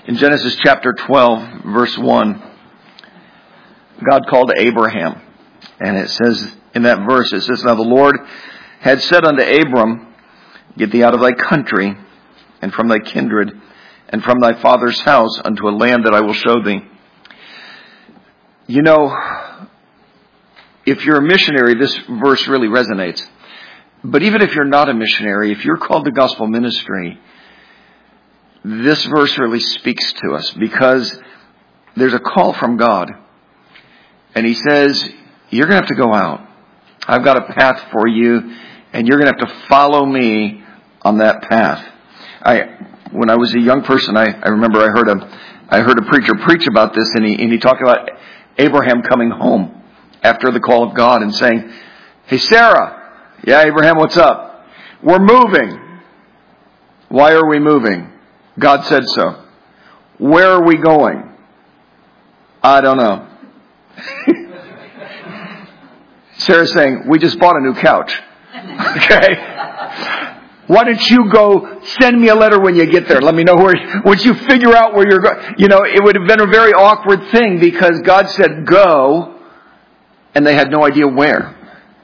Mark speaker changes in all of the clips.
Speaker 1: In Genesis chapter 12, verse 1, God called Abraham. And it says, in that verse, it says, "Now the Lord had said unto Abram, Get thee out of thy country, and from thy kindred, and from thy father's house, unto a land that I will show thee." You know, if you're a missionary, this verse really resonates. But even if you're not a missionary, if you're called to gospel ministry, this verse really speaks to us, because there's a call from God. And He says, you're going to have to go out. I've got a path for you, and you're going to have to follow me on that path. When I was a young person, I remember I heard a preacher preach about this, and he talked about Abraham coming home after the call of God and saying, "Hey, Sarah." "Yeah, Abraham, what's up?" "We're moving." "Why are we moving?" "God said so." "Where are we going?" "I don't know." Sarah's saying, "We just bought a new couch." Okay? "Why don't you go send me a letter when you get there? Let me know once you figure out where you're going." You know, it would have been a very awkward thing, because God said go, and they had no idea where.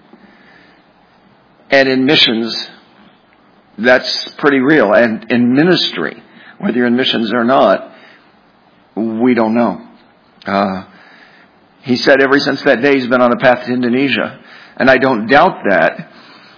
Speaker 1: And in missions, that's pretty real. And in ministry, whether you're in missions or not, we don't know. He said ever since that day he's been on a path to Indonesia. And I don't doubt that.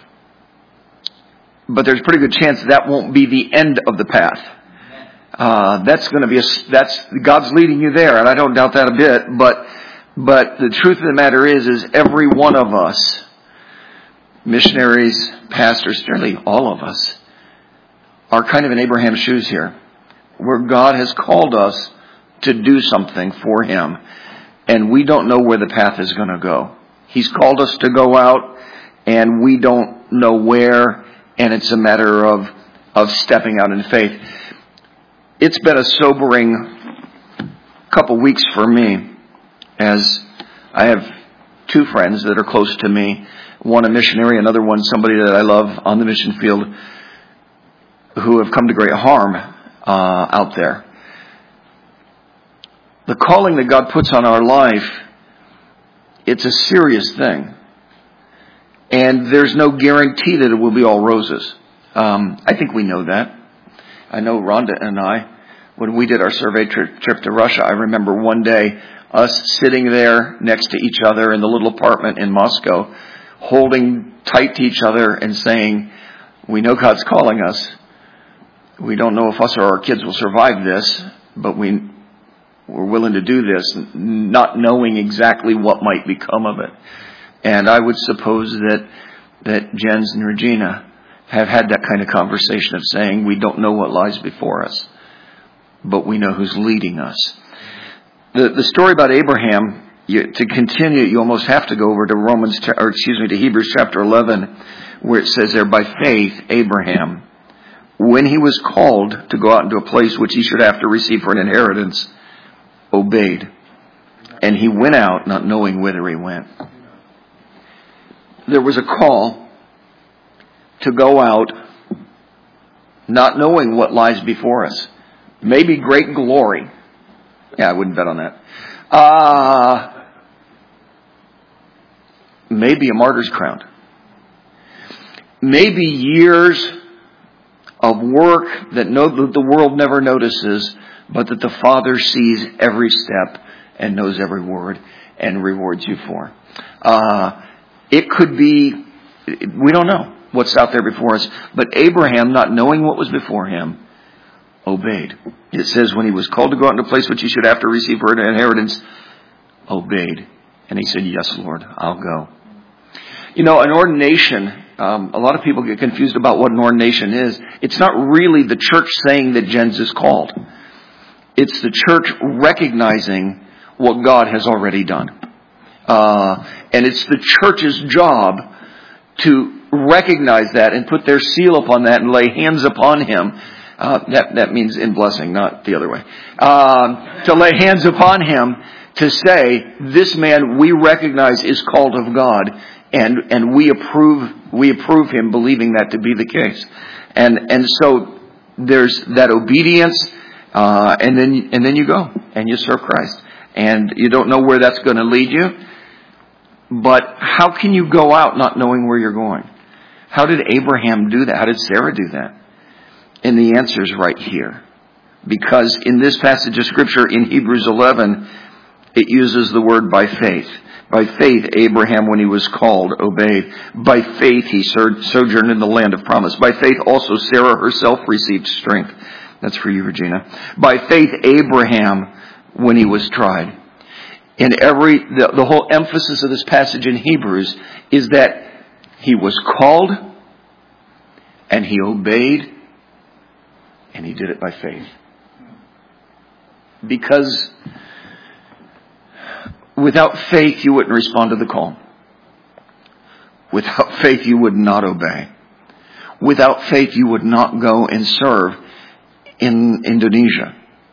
Speaker 1: But there's a pretty good chance that won't be the end of the path. That's going to be that's God's leading you there, and I don't doubt that a bit. But the truth of the matter is every one of us, missionaries, pastors, nearly all of us, are kind of in Abraham's shoes here, where God has called us to do something for Him, and we don't know where the path is going to go. He's called us to go out, and we don't know where, and it's a matter of stepping out in faith. It's been a sobering couple weeks for me, as I have two friends that are close to me, one a missionary, another one somebody that I love on the mission field, who have come to great harm out there. The calling that God puts on our life, it's a serious thing. And there's no guarantee that it will be all roses. I think we know that. I know Rhonda and I, when we did our survey trip to Russia, I remember one day us sitting there next to each other in the little apartment in Moscow, holding tight to each other and saying, "We know God's calling us. We don't know if us or our kids will survive this, but we're willing to do this," not knowing exactly what might become of it. And I would suppose that Jens and Regina have had that kind of conversation of saying, we don't know what lies before us, but we know who's leading us. The story about Abraham, to continue, you almost have to go over to to Hebrews chapter 11, where it says there, "By faith, Abraham, when he was called to go out into a place which he should have to receive for an inheritance, obeyed. And he went out not knowing whither he went." There was a call to go out not knowing what lies before us. Maybe great glory. Yeah, I wouldn't bet on that. Maybe a martyr's crown. Maybe years of work that the world never notices, but that the Father sees every step and knows every word and rewards you for. It could be, we don't know what's out there before us, but Abraham, not knowing what was before him, obeyed. It says when he was called to go out into a place which he should have to receive for an inheritance, obeyed. And he said, "Yes, Lord, I'll go." You know, an ordination, a lot of people get confused about what an ordination is. It's not really the church saying that Jens is called. It's the church recognizing what God has already done. And it's the church's job to recognize that and put their seal upon that and lay hands upon him. That means in blessing, not the other way. To lay hands upon him to say, this man we recognize is called of God, and we approve him believing that to be the case. And so there's that obedience, And then you go and you serve Christ. And you don't know where that's going to lead you. But how can you go out not knowing where you're going? How did Abraham do that? How did Sarah do that? And the answer is right here. Because in this passage of Scripture in Hebrews 11, it uses the word by faith. By faith, Abraham, when he was called, obeyed. By faith, he sojourned in the land of promise. By faith, also Sarah herself received strength. That's for you, Regina. By faith, Abraham, when he was tried. And the whole emphasis of this passage in Hebrews is that he was called, and he obeyed, and he did it by faith. Because without faith, you wouldn't respond to the call. Without faith, you would not obey. Without faith, you would not go and serve in Indonesia.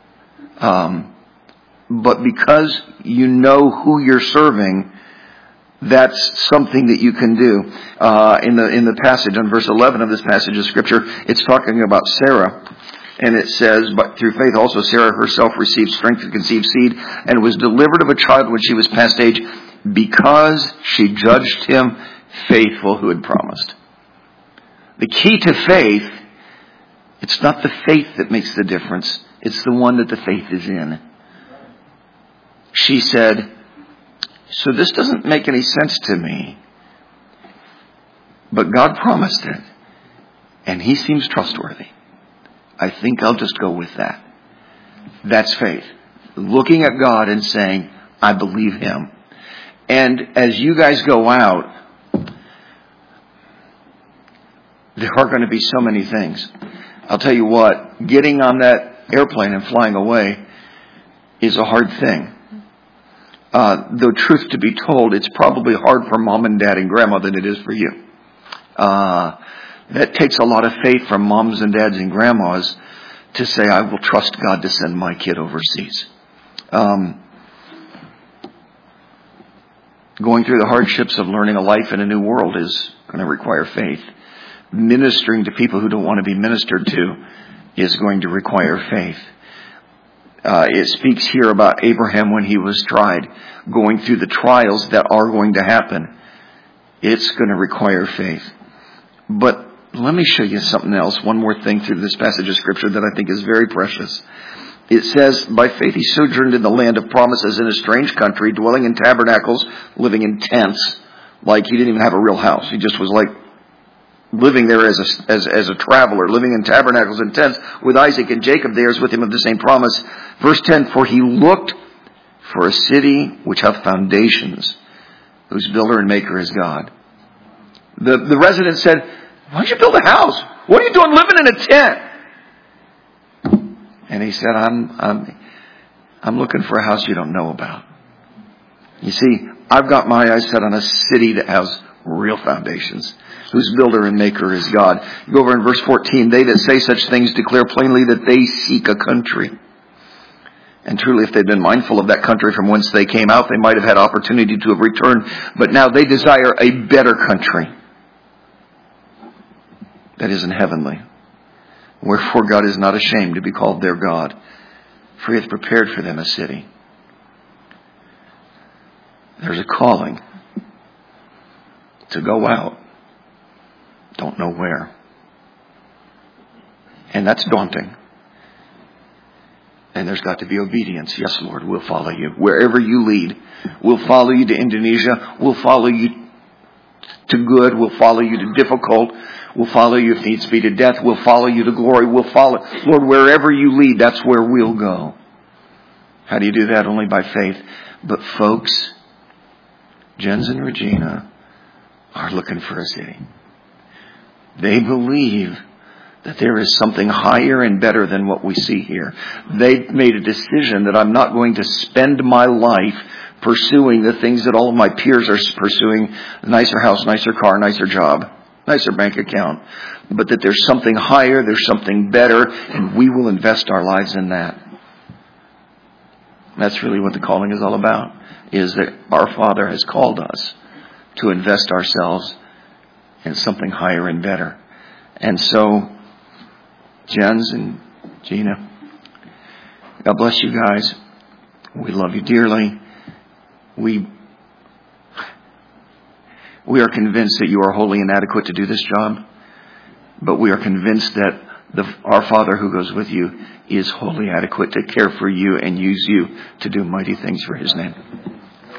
Speaker 1: But because you know who you're serving, that's something that you can do. In the passage, on verse 11 of this passage of Scripture, it's talking about Sarah. And it says, but through faith also Sarah herself received strength to conceive seed and was delivered of a child when she was past age because she judged him faithful who had promised. The key to faith, it's not the faith that makes the difference. It's the one that the faith is in. She said, so this doesn't make any sense to me, but God promised it, and he seems trustworthy. I think I'll just go with that. That's faith. Looking at God and saying, I believe him. And as you guys go out, there are going to be so many things. I'll tell you what, getting on that airplane and flying away is a hard thing. Though truth to be told, it's probably hard for mom and dad and grandma than it is for you. That takes a lot of faith from moms and dads and grandmas to say, I will trust God to send my kid overseas. Going through the hardships of learning a life in a new world is going to require faith. Ministering to people who don't want to be ministered to is going to require faith. It speaks here about Abraham when he was tried, going through the trials that are going to happen. It's going to require faith. But let me show you something else, one more thing through this passage of Scripture that I think is very precious. It says, by faith he sojourned in the land of promises in a strange country, dwelling in tabernacles, living in tents. Like he didn't even have a real house. He just was like living there as a traveler, living in tabernacles and tents with Isaac and Jacob, theirs with him of the same promise. Verse 10, for he looked for a city which hath foundations, whose builder and maker is God. The resident said, why don't you build a house? What are you doing living in a tent? And he said, I'm looking for a house you don't know about. You see, I've got my eyes set on a city that has real foundations, whose builder and maker is God. You go over in verse 14, they that say such things declare plainly that they seek a country. And truly, if they'd been mindful of that country from whence they came out, they might have had opportunity to have returned. But now they desire a better country that isn't heavenly. Wherefore God is not ashamed to be called their God, for he hath prepared for them a city. There's a calling to go out. Don't know where. And that's daunting. And there's got to be obedience. Yes, Lord, we'll follow you. Wherever you lead, we'll follow you to Indonesia. We'll follow you to good. We'll follow you to difficult. We'll follow you if needs be to death. We'll follow you to glory. We'll follow. Lord, wherever you lead, that's where we'll go. How do you do that? Only by faith. But folks, Jens and Regina are looking for a city. They believe that there is something higher and better than what we see here. They've made a decision that I'm not going to spend my life pursuing the things that all of my peers are pursuing, a nicer house, nicer car, nicer job, nicer bank account, but that there's something higher, there's something better, and we will invest our lives in that. That's really what the calling is all about, is that our Father has called us to invest ourselves in something higher and better. And so, Jens and Gina, God bless you guys. We love you dearly. We are convinced that you are wholly inadequate to do this job, but we are convinced that our Father who goes with you is wholly adequate to care for you and use you to do mighty things for His name.